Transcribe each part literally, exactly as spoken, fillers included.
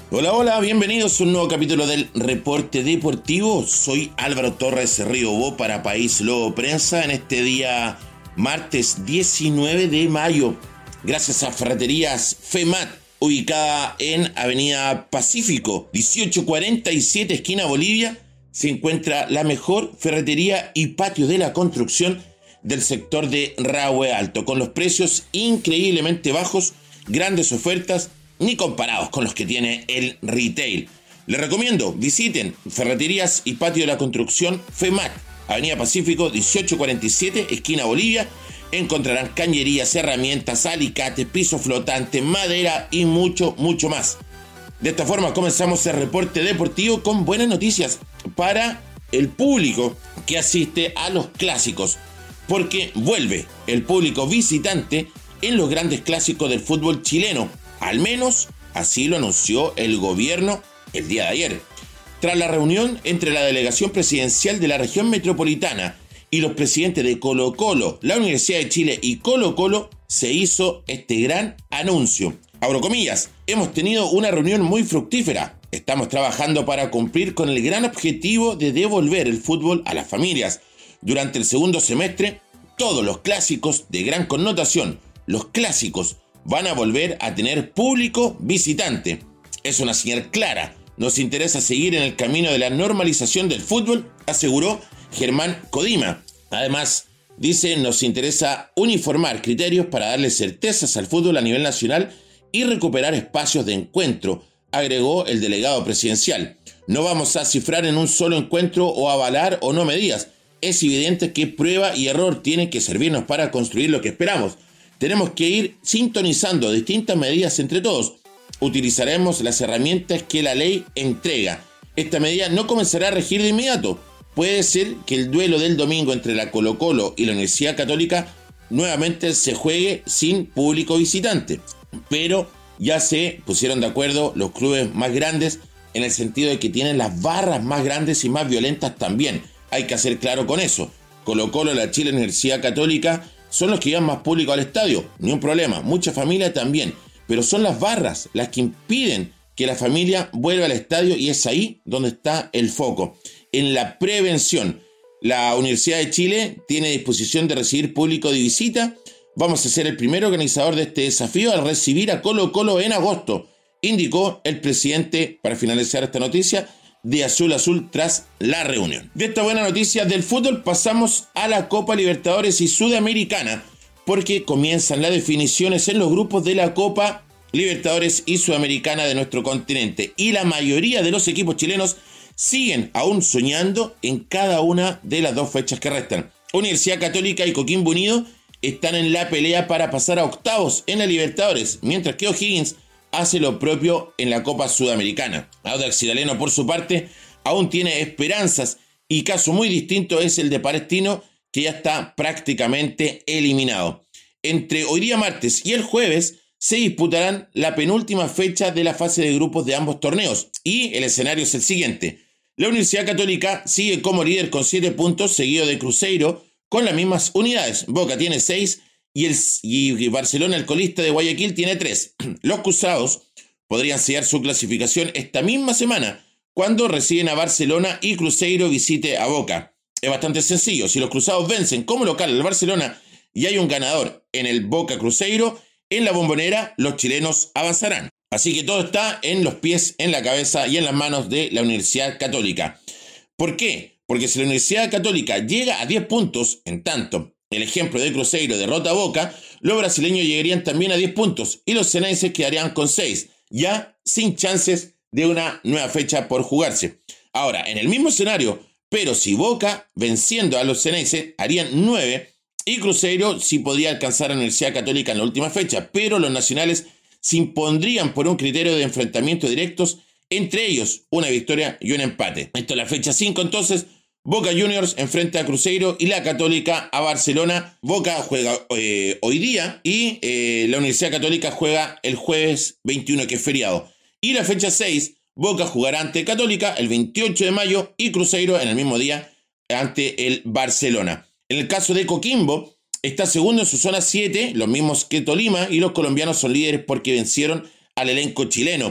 Hola, hola, bienvenidos a un nuevo capítulo del Reporte Deportivo. Soy Álvaro Torres Riobó para País Lobo Prensa en este día martes diecinueve de mayo. Gracias a Ferreterías FEMAT, ubicada en Avenida Pacífico, dieciocho cuarenta y siete, esquina Bolivia, se encuentra la mejor ferretería y patio de la construcción del sector de Rahue Alto, con los precios increíblemente bajos, grandes ofertas, ni comparados con los que tiene el retail. Les recomiendo, visiten Ferreterías y Patio de la Construcción FEMAT, Avenida Pacífico, dieciocho cuarenta y siete, esquina Bolivia. Encontrarán cañerías, herramientas, alicates, piso flotante, madera y mucho, mucho más. De esta forma comenzamos el reporte deportivo con buenas noticias para el público que asiste a los clásicos, porque vuelve el público visitante en los grandes clásicos del fútbol chileno. Al menos así lo anunció el gobierno el día de ayer. Tras la reunión entre la delegación presidencial de la región metropolitana y los presidentes de Colo-Colo, la Universidad de Chile y Colo-Colo, se hizo este gran anuncio. Abro comillas, hemos tenido una reunión muy fructífera. Estamos trabajando para cumplir con el gran objetivo de devolver el fútbol a las familias. Durante el segundo semestre, todos los clásicos de gran connotación, los clásicos, van a volver a tener público visitante. Es una señal clara. Nos interesa seguir en el camino de la normalización del fútbol, aseguró Germán Codima. Además, dice, nos interesa uniformar criterios para darle certezas al fútbol a nivel nacional y recuperar espacios de encuentro, agregó el delegado presidencial. No vamos a cifrar en un solo encuentro o avalar o no medidas. Es evidente que prueba y error tienen que servirnos para construir lo que esperamos. Tenemos que ir sintonizando distintas medidas entre todos. Utilizaremos las herramientas que la ley entrega. Esta medida no comenzará a regir de inmediato. Puede ser que el duelo del domingo entre la Colo-Colo y la Universidad Católica nuevamente se juegue sin público visitante. Pero ya se pusieron de acuerdo los clubes más grandes en el sentido de que tienen las barras más grandes y más violentas también. Hay que hacer claro con eso. Colo-Colo, la Chile Universidad Católica son los que llevan más público al estadio, ni un problema, mucha familia también, pero son las barras las que impiden que la familia vuelva al estadio y es ahí donde está el foco, en la prevención. La Universidad de Chile tiene disposición de recibir público de visita. Vamos a ser el primer organizador de este desafío al recibir a Colo-Colo en agosto, indicó el presidente, para finalizar esta noticia, de Azul Azul tras la reunión. De esta buena noticia del fútbol pasamos a la Copa Libertadores y Sudamericana, porque comienzan las definiciones en los grupos de la Copa Libertadores y Sudamericana de nuestro continente, y la mayoría de los equipos chilenos siguen aún soñando en cada una de las dos fechas que restan. Universidad Católica y Coquimbo Unido están en la pelea para pasar a octavos en la Libertadores, mientras que O'Higgins hace lo propio en la Copa Sudamericana. Audax Italiano, por su parte, aún tiene esperanzas, y caso muy distinto es el de Palestino, que ya está prácticamente eliminado. Entre hoy día martes y el jueves se disputarán la penúltima fecha de la fase de grupos de ambos torneos, y el escenario es el siguiente. La Universidad Católica sigue como líder con siete puntos, seguido de Cruzeiro con las mismas unidades. Boca tiene seis y, el, y Barcelona, el colista de Guayaquil, tiene tres. Los cruzados podrían sellar su clasificación esta misma semana, cuando reciben a Barcelona y Cruzeiro visite a Boca. Es bastante sencillo. Si los cruzados vencen como local al Barcelona y hay un ganador en el Boca Cruzeiro, en la Bombonera los chilenos avanzarán. Así que todo está en los pies, en la cabeza y en las manos de la Universidad Católica. ¿Por qué? Porque si la Universidad Católica llega a diez puntos, en tanto el ejemplo de Cruzeiro derrota a Boca, los brasileños llegarían también a diez puntos y los ceneices quedarían con seis, ya sin chances de una nueva fecha por jugarse. Ahora, en el mismo escenario, pero si Boca, venciendo a los ceneices, harían nueve, y Cruzeiro sí podría alcanzar a la Universidad Católica en la última fecha, pero los nacionales se impondrían por un criterio de enfrentamiento directos, entre ellos una victoria y un empate. Esto es la fecha cinco, entonces. Boca Juniors enfrenta a Cruzeiro y la Católica a Barcelona. Boca juega eh, hoy día y eh, la Universidad Católica juega el jueves veintiuno, que es feriado. Y la fecha seis, Boca jugará ante Católica el veintiocho de mayo y Cruzeiro en el mismo día ante el Barcelona. En el caso de Coquimbo, está segundo en su zona siete, los mismos que Tolima, y los colombianos son líderes porque vencieron al elenco chileno.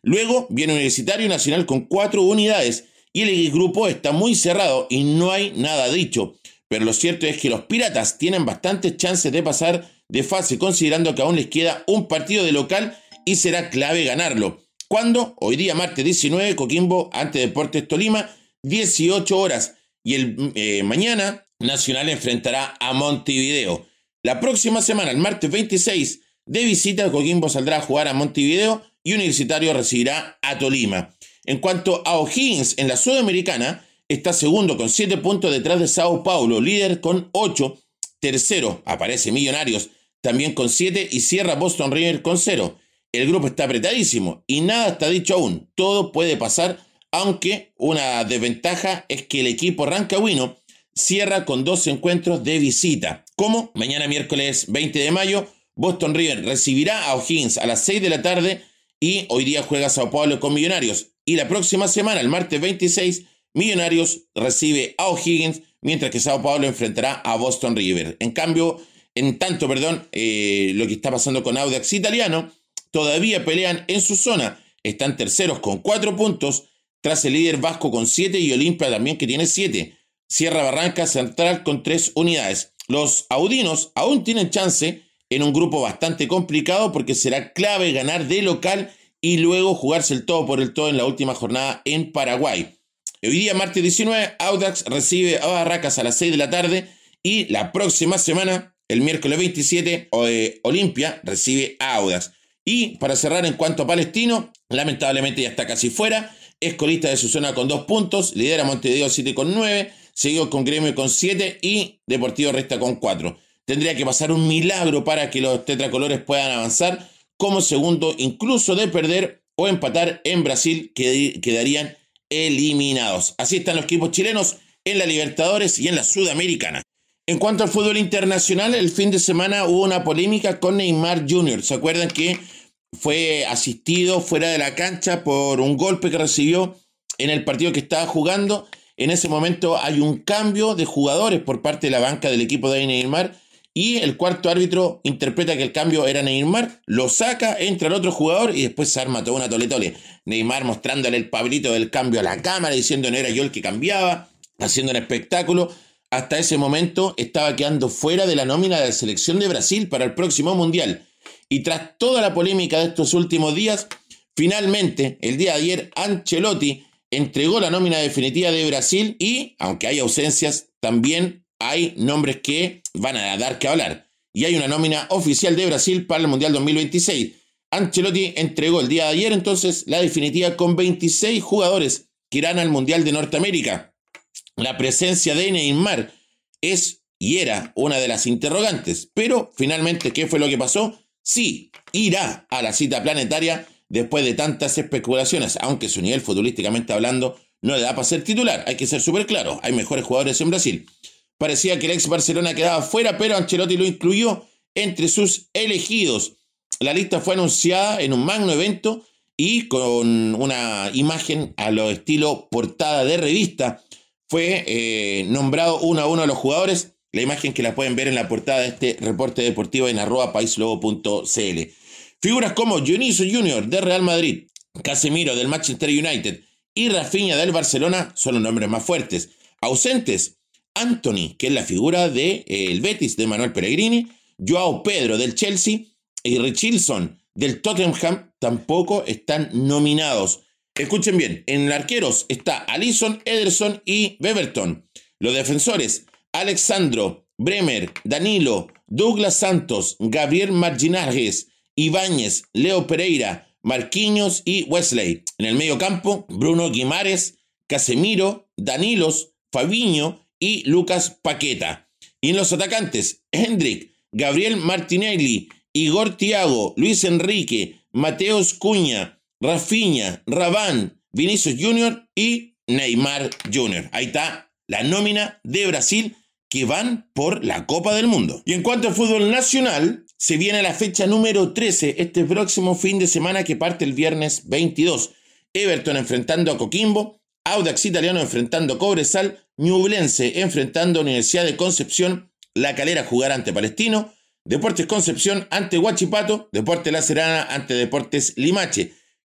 Luego viene Universitario y Nacional con cuatro unidades y el grupo está muy cerrado y no hay nada dicho. Pero lo cierto es que los Piratas tienen bastantes chances de pasar de fase, considerando que aún les queda un partido de local y será clave ganarlo. ¿Cuándo? Hoy día, martes diecinueve, Coquimbo ante Deportes Tolima, dieciocho horas. Y el eh, mañana, Nacional enfrentará a Montevideo. La próxima semana, el martes veintiséis, de visita, Coquimbo saldrá a jugar a Montevideo y Universitario recibirá a Tolima. En cuanto a O'Higgins en la Sudamericana, está segundo con siete puntos detrás de Sao Paulo, líder con ocho. Tercero aparece Millonarios, también con siete, y cierra Boston River con cero. El grupo está apretadísimo y nada está dicho aún. Todo puede pasar, aunque una desventaja es que el equipo rancagüino cierra con dos encuentros de visita. Como mañana miércoles veinte de mayo, Boston River recibirá a O'Higgins a las seis de la tarde y hoy día juega Sao Paulo con Millonarios. Y la próxima semana, el martes veintiséis, Millonarios recibe a O'Higgins, mientras que Sao Paulo enfrentará a Boston River. En cambio, en tanto, perdón, eh, lo que está pasando con Audax Italiano, todavía pelean en su zona. Están terceros con cuatro puntos, tras el líder Vasco con siete y Olimpia también que tiene siete. Sierra Barranca Central con tres unidades. Los audinos aún tienen chance en un grupo bastante complicado porque será clave ganar de local y luego jugarse el todo por el todo en la última jornada en Paraguay. Hoy día, martes diecinueve, Audax recibe a Barracas a las seis de la tarde y la próxima semana, el miércoles veintisiete, eh, Olimpia recibe a Audax. Y para cerrar, en cuanto a Palestino, lamentablemente ya está casi fuera, es colista de su zona con dos puntos, lidera Montevideo siete con nueve, seguido con Gremio con siete y Deportivo resta con cuatro. Tendría que pasar un milagro para que los tetracolores puedan avanzar como segundo, incluso de perder o empatar en Brasil, que quedarían eliminados. Así están los equipos chilenos en la Libertadores y en la Sudamericana. En cuanto al fútbol internacional, el fin de semana hubo una polémica con Neymar junior ¿Se acuerdan que fue asistido fuera de la cancha por un golpe que recibió en el partido que estaba jugando? En ese momento hay un cambio de jugadores por parte de la banca del equipo de Neymar y el cuarto árbitro interpreta que el cambio era Neymar, lo saca, entra el otro jugador y después se arma toda una tole-tole. Neymar mostrándole el pablito del cambio a la cámara, diciendo no era yo el que cambiaba, haciendo un espectáculo. Hasta ese momento estaba quedando fuera de la nómina de la selección de Brasil para el próximo Mundial. Y tras toda la polémica de estos últimos días, finalmente, el día de ayer, Ancelotti entregó la nómina definitiva de Brasil y, aunque hay ausencias, también hay nombres que van a dar que hablar. Y hay una nómina oficial de Brasil para el Mundial dos mil veintiséis. Ancelotti entregó el día de ayer entonces la definitiva con veintiséis jugadores que irán al Mundial de Norteamérica. La presencia de Neymar es y era una de las interrogantes, pero finalmente, ¿qué fue lo que pasó? Sí, irá a la cita planetaria después de tantas especulaciones, aunque su nivel futbolísticamente hablando no le da para ser titular. Hay que ser súper claro, hay mejores jugadores en Brasil. Parecía que el ex Barcelona quedaba fuera, pero Ancelotti lo incluyó entre sus elegidos. La lista fue anunciada en un magno evento y con una imagen a lo estilo portada de revista. Fue eh, nombrado uno a uno de los jugadores. La imagen que la pueden ver en la portada de este reporte deportivo en arroba paislobo punto cl. Figuras como Dionisio junior de Real Madrid, Casemiro del Manchester United y Rafinha del Barcelona son los nombres más fuertes. Ausentes, Antony, que es la figura del de, eh, Betis de Manuel Pellegrini, Joao Pedro del Chelsea y Richarlison del Tottenham tampoco están nominados. Escuchen bien, en arqueros está Alisson, Ederson y Beverton. Los defensores, Alexandro, Bremer, Danilo, Douglas Santos, Gabriel Marginales, Ibáñez, Leo Pereira, Marquinhos y Wesley. En el medio campo, Bruno Guimares, Casemiro, Danilos, Fabinho y Lucas Paqueta. Y en los atacantes, Hendrik, Gabriel Martinelli, Igor Thiago, Luis Enrique, Mateus Cunha, Rafinha, Rabán, Vinicius junior y Neymar junior Ahí está la nómina de Brasil que van por la Copa del Mundo. Y en cuanto al fútbol nacional, se viene la fecha número trece, este próximo fin de semana que parte el viernes veintidós. Everton enfrentando a Coquimbo, Audax Italiano enfrentando a Cobresal, Ñublense enfrentando a Universidad de Concepción, La Calera jugará ante Palestino, Deportes Concepción ante Huachipato, Deportes La Serena ante Deportes Limache.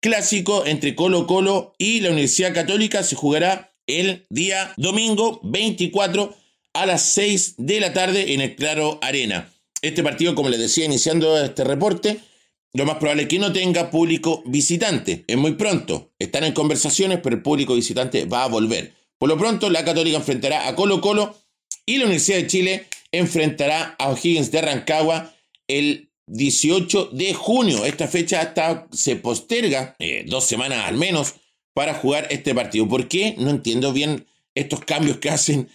clásico entre Colo Colo y la Universidad Católica se jugará el día domingo veinticuatro a las seis de la tarde en el Claro Arena. Este partido, como les decía iniciando este reporte, lo más probable es que no tenga público visitante. Es muy pronto, están en conversaciones, pero el público visitante va a volver. Por lo pronto, la Católica enfrentará a Colo Colo y la Universidad de Chile enfrentará a O'Higgins de Rancagua el dieciocho de junio. Esta fecha hasta se posterga eh, dos semanas al menos para jugar este partido. ¿Por qué? No entiendo bien estos cambios que hacen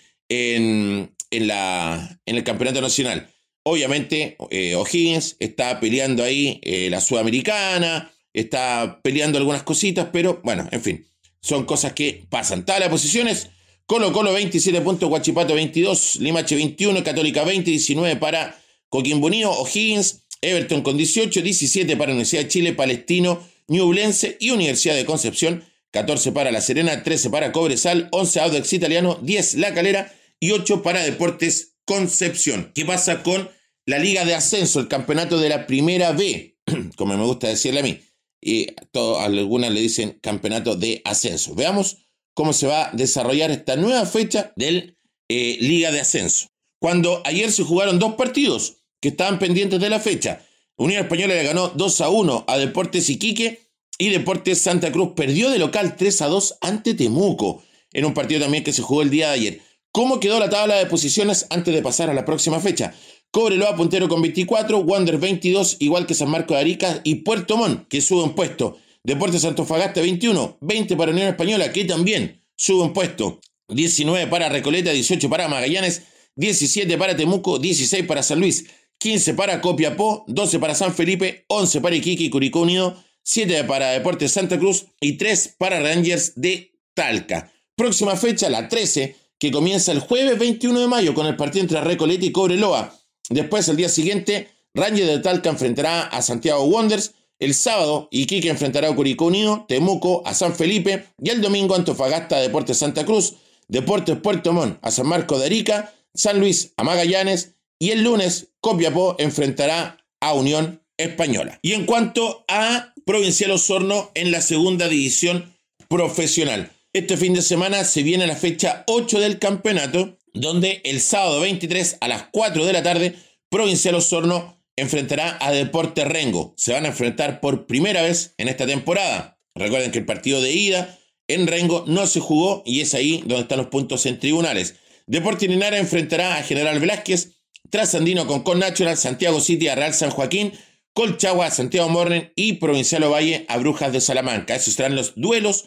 en, en, la, en el campeonato nacional. Obviamente eh, O'Higgins está peleando ahí eh, la Sudamericana, está peleando algunas cositas, pero bueno, en fin, son cosas que pasan. Tabla de posiciones: Colo Colo veintisiete puntos, Huachipato veintidós, Limache veintiuno, Católica veinte, diecinueve para Coquimbo Unido, O'Higgins, Everton con dieciocho, diecisiete para Universidad de Chile, Palestino, Ñublense y Universidad de Concepción, catorce para La Serena, trece para Cobresal, once Audax Italiano, diez La Calera y ocho para Deportes Concepción. ¿Qué pasa con la Liga de Ascenso, el campeonato de la Primera B? Como me gusta decirle a mí, y todo, algunas le dicen campeonato de ascenso. Veamos cómo se va a desarrollar esta nueva fecha del eh, Liga de Ascenso. Cuando ayer se jugaron dos partidos que estaban pendientes de la fecha. Unión Española le ganó dos a uno a Deportes Iquique y Deportes Santa Cruz perdió de local tres a dos ante Temuco, en un partido también que se jugó el día de ayer. ¿Cómo quedó la tabla de posiciones antes de pasar a la próxima fecha? Cobreloa puntero con veinticuatro, Wander veintidós, igual que San Marcos de Arica y Puerto Montt, que sube un puesto. Deportes Antofagasta veintiuno, veinte para Unión Española, que también sube un puesto. diecinueve para Recoleta, dieciocho para Magallanes, diecisiete para Temuco, dieciséis para San Luis, quince para Copiapó, doce para San Felipe, once para Iquique y Curicó Unido, siete para Deportes Santa Cruz y tres para Rangers de Talca. Próxima fecha, la trece, que comienza el jueves veintiuno de mayo con el partido entre Recoleta y Cobreloa. Después, el día siguiente, Rangers de Talca enfrentará a Santiago Wanderers. El sábado, Iquique enfrentará a Curicó Unido, Temuco a San Felipe y el domingo Antofagasta a Deportes Santa Cruz, Deportes Puerto Montt a San Marcos de Arica, San Luis a Magallanes y el lunes Copiapó enfrentará a Unión Española. Y en cuanto a Provincial Osorno en la segunda división profesional, este fin de semana se viene la fecha ocho del campeonato, donde el sábado veintitrés a las cuatro de la tarde Provincial Osorno enfrentará a Deportes Rengo. Se van a enfrentar por primera vez en esta temporada. Recuerden que el partido de ida en Rengo no se jugó y es ahí donde están los puntos en tribunales. Deportes Linares enfrentará a General Velázquez, Trasandino con Connacional, Santiago City a Real San Joaquín, Colchagua a Santiago Morning y Provincial Ovalle a Brujas de Salamanca. Esos serán los duelos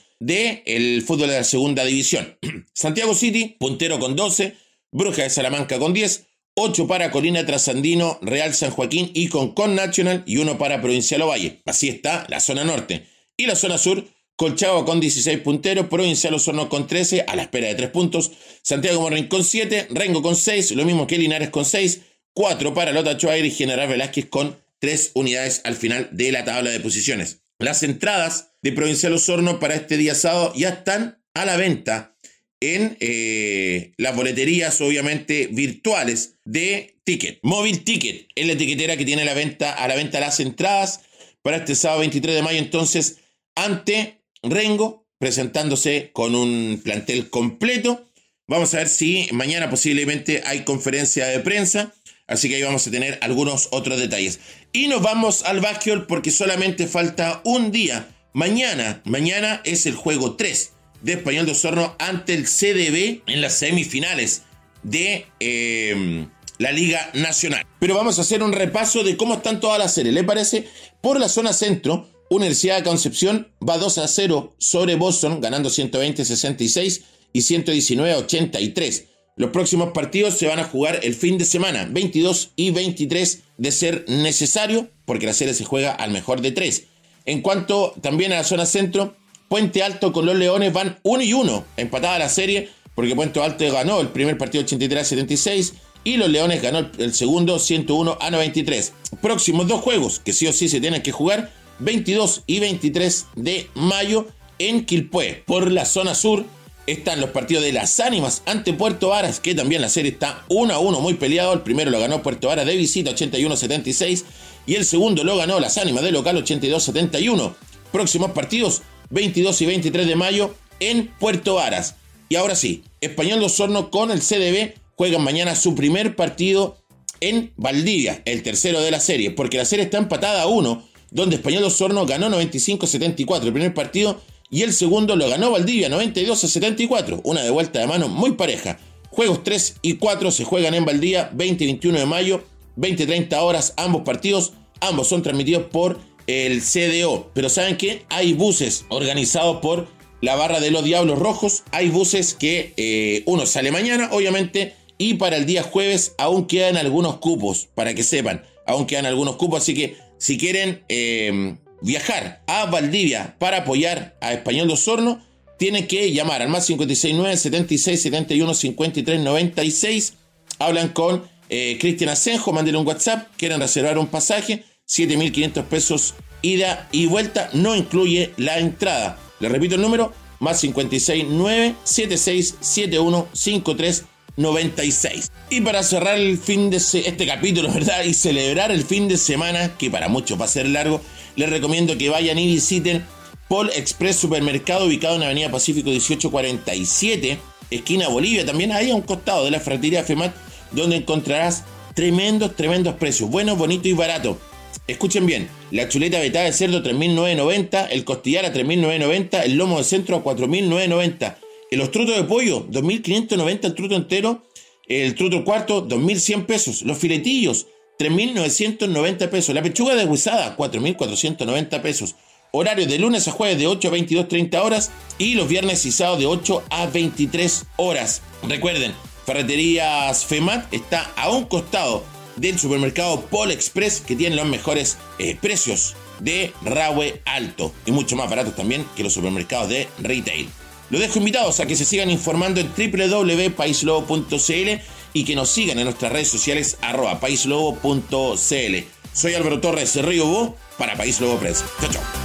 del fútbol de la segunda división. Santiago City, puntero con doce, Brujas de Salamanca con diez, ocho para Colina Trasandino, Real San Joaquín y con Connacional y uno para Provincial Ovalle. Así está la zona norte. Y la zona sur, Colchagua con dieciséis punteros, Provincial Osorno con trece, a la espera de tres puntos, Santiago Morning con siete, Rengo con seis, lo mismo que Linares con seis, cuatro para Lota Chuaire y General Velázquez con tres unidades al final de la tabla de posiciones. Las entradas de Provincial Osorno para este día sábado ya están a la venta en eh, las boleterías, obviamente, virtuales de Ticket. Móvil Ticket es la etiquetera que tiene la venta, a la venta las entradas para este sábado veintitrés de mayo, entonces, ante Rengo, presentándose con un plantel completo. Vamos a ver si mañana posiblemente hay conferencia de prensa, así que ahí vamos a tener algunos otros detalles. Y nos vamos al básquetbol porque solamente falta un día. Mañana, mañana es el juego tres de Español de Osorno ante el C D B en las semifinales de eh, la Liga Nacional. Pero vamos a hacer un repaso de cómo están todas las series, ¿le parece? Por la zona centro, Universidad de Concepción va dos a cero sobre Boston, ganando ciento veinte a sesenta y seis y ciento diecinueve a ochenta y tres. Los próximos partidos se van a jugar el fin de semana, veintidós y veintitrés, de ser necesario, porque la serie se juega al mejor de tres. En cuanto también a la zona centro, Puente Alto con los Leones van uno y uno, empatada la serie, porque Puente Alto ganó el primer partido ochenta y tres a setenta y seis y los Leones ganó el segundo ciento uno a noventa y tres. Próximos dos juegos que sí o sí se tienen que jugar, veintidós y veintitrés de mayo en Quilpué. Por la zona sur están los partidos de Las Ánimas ante Puerto Varas, que también la serie está uno a uno, muy peleado. El primero lo ganó Puerto Varas de visita ochenta y uno a setenta y seis y el segundo lo ganó Las Ánimas de local ochenta y dos a setenta y uno. próximos partidos, veintidós y veintitrés de mayo en Puerto Varas. Y ahora sí, Español de Osorno con el C D B juegan mañana su primer partido en Valdivia, el tercero de la serie, porque la serie está empatada a uno, donde Español de Osorno ganó noventa y cinco a setenta y cuatro el primer partido y el segundo lo ganó Valdivia noventa y dos a setenta y cuatro, una de vuelta de mano muy pareja. Juegos tres y cuatro se juegan en Valdivia veinte y veintiuno de mayo, veinte y treinta horas ambos partidos, ambos son transmitidos por el C D O, pero ¿saben qué? Hay buses organizados por la barra de los Diablos Rojos, hay buses que eh, uno sale mañana, obviamente, y para el día jueves aún quedan algunos cupos, para que sepan, aún quedan algunos cupos, así que si quieren eh, viajar a Valdivia para apoyar a Español de Osorno, tienen que llamar al más cincuenta y seis nueve, setenta y seis, setenta y uno, cincuenta y tres, noventa y seis, hablan con eh, Cristian Asenjo, mándenle un WhatsApp, quieren reservar un pasaje, siete mil quinientos pesos ida y vuelta, no incluye la entrada. Les repito el número, más cincuenta y seis nueve, setenta y seis, setenta y uno, cincuenta y tres, noventa y seis. Y para cerrar el fin de se- este capítulo, ¿verdad? Y celebrar el fin de semana, que para muchos va a ser largo, les recomiendo que vayan y visiten Pol Express Supermercado, ubicado en Avenida Pacífico dieciocho cuarenta y siete, esquina Bolivia, también ahí a un costado de la ferretería FEMAT, donde encontrarás tremendos, tremendos precios, buenos, bonitos y baratos. Escuchen bien, la chuleta vetada de cerdo tres mil novecientos noventa, el costillar a tres mil novecientos noventa, el lomo de centro a cuatro mil novecientos noventa, los trutos de pollo dos mil quinientos noventa el truto entero, el truto cuarto dos mil cien pesos, los filetillos tres mil novecientos noventa pesos, la pechuga deshuesada cuatro mil cuatrocientos noventa pesos, horarios de lunes a jueves de ocho a veintidós treinta horas y los viernes y sábados de ocho a veintitrés horas. Recuerden, Ferreterías FEMAT está a un costado del supermercado Pol Express, que tiene los mejores eh, precios de Rahue Alto y mucho más baratos también que los supermercados de retail. Los dejo invitados a que se sigan informando en doble u doble u doble u punto país lobo punto c l y que nos sigan en nuestras redes sociales arroba país lobo punto c l. Soy Álvaro Torres Río Bo para País Lobo Prensa. Chao, chao.